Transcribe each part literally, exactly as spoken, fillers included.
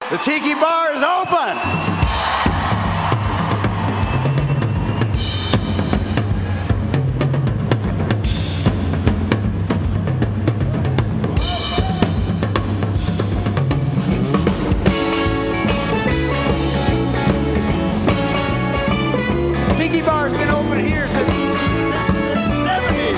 The Tiki Bar is open. Tiki Bar's been open here since, since the seventies.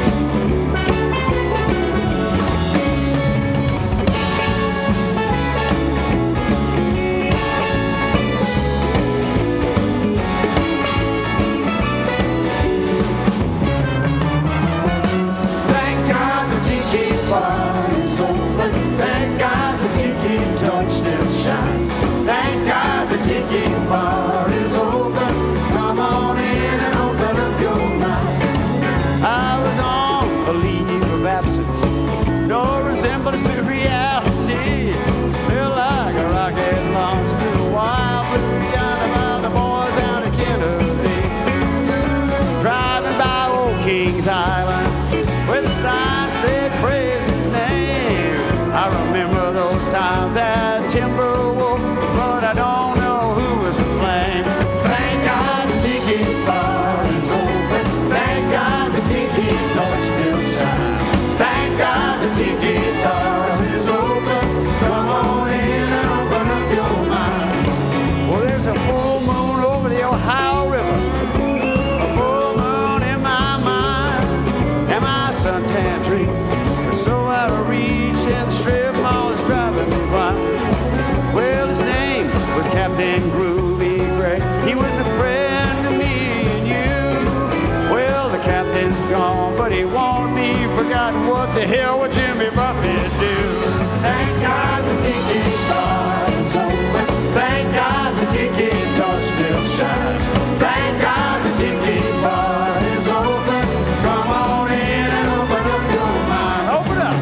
Thank God the Tiki Bar is open. Thank God the Tiki Torch still shines. Thank God the Tiki Bar is open. Come on in and open up your mind. I was on a leave of absence, no resemblance to reality. Feel like a rocket launched to the wild blue yonder by the boys down in Kennedy. Driving by Old Kings Island, where the sign said praise his name. I remember those times at Timberwolf, but I don't know who was to blame. Thank God the Tiki Bar is open. Thank God the Tiki Torch still shines. Thank God the Tiki Torch is open. Come on in and open up your mind. Well, there's a full moon over the Ohio River, a full moon in my mind, and my suntan dream is so out of reach, and the strip mall is driving me blind. Well, his name was Captain Groovy Gray. He was a friend to me and you. Well, the captain's gone, but he won't be forgotten. What the hell would Jimmy Buffett do? Thank God the Tiki Bar is open. Thank God the Tiki Torch still shines. Thank God the Tiki Bar is open. Come on in and open up your mind. Open up.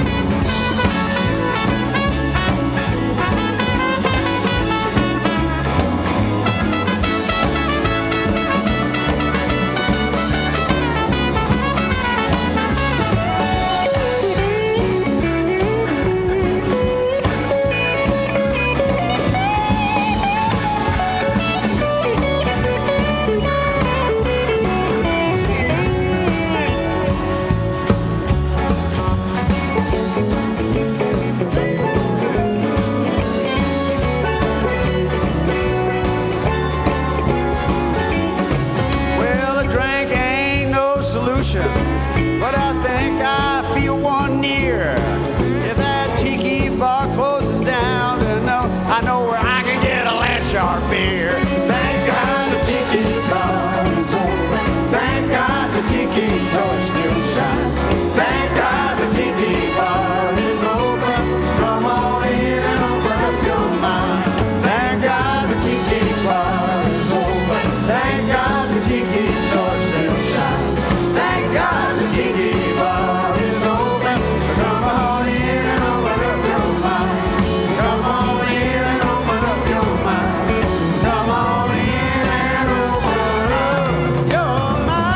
Well, a drink ain't no solution, but I think I feel one near. If that Tiki Bar closes down, then no, I know where I can get a Landshark beer. Thank God the Tiki Bar is open. Thank God the Tiki Torch still shines. Thank God the Tiki Bar is open. Come on in and open up your mind. Thank God the Tiki Bar is open. Thank God the Tiki Torch still shines. Thank God the Tiki Bar is open. Come on in and open up your mind. Come on in and open up your mind. Come on in and open up your mind.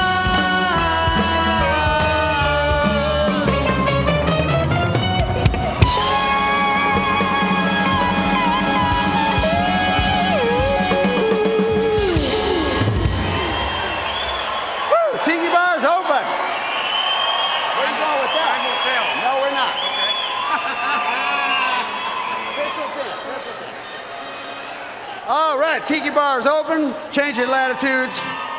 Woo! Tiki Bar's open. Where are you going with that? No, we're not. All right, Tiki Bar's open. Changing latitudes.